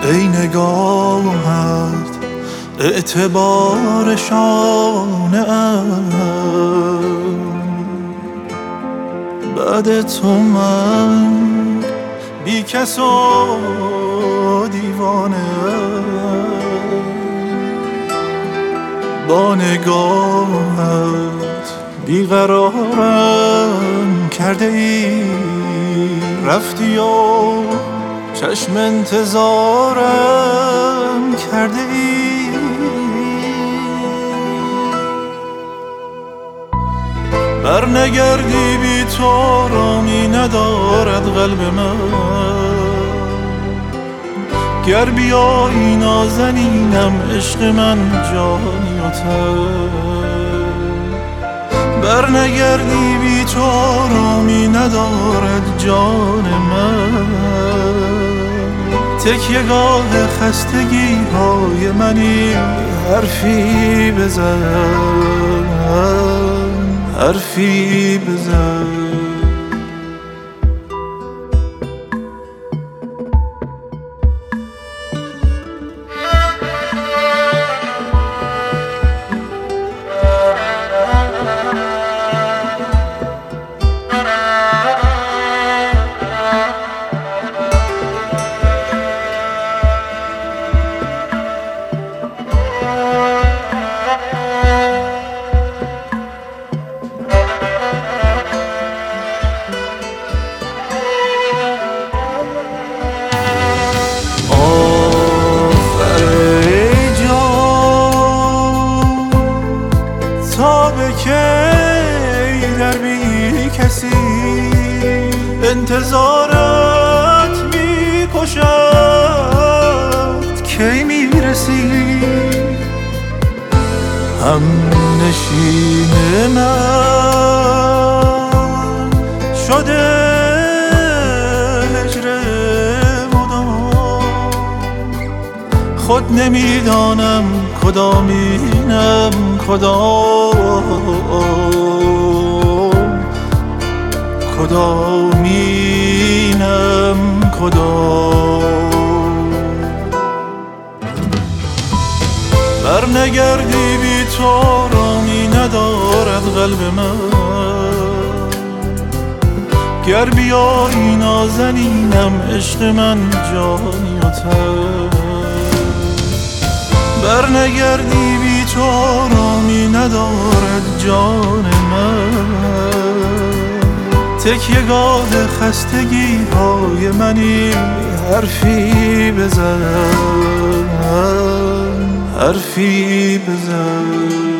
ای نگاهت اعتبار شانه ام، بعد تو من بی کس و دیوانه ام. با نگاهت بیقرارم کرده ای، رفتی و چشم انتظارم کرده ای. برنگردی بی تو رامی ندارد قلب من، گر بیایی نازنینم عشق من جانی و تن. برنگردی بی تو رامی ندارد جان من، تکیه‌گاه خستگی های منی. حرفی بزن، حرفی بزن. کی در بی کسی انتظارت می کشد، کی می رسی هم نشین من شده هجر مدام. خود نمیدانم کدامینم کدامینم کدام. برنگردی بی تو رامی ندارد قلب من، گر بیایی نازنینم عشق من جانی و تن. برنگردی بی تو رامی ندارد جان من، تکیه‌گاه خستگی های منی. حرفی بزن، حرفی بزن.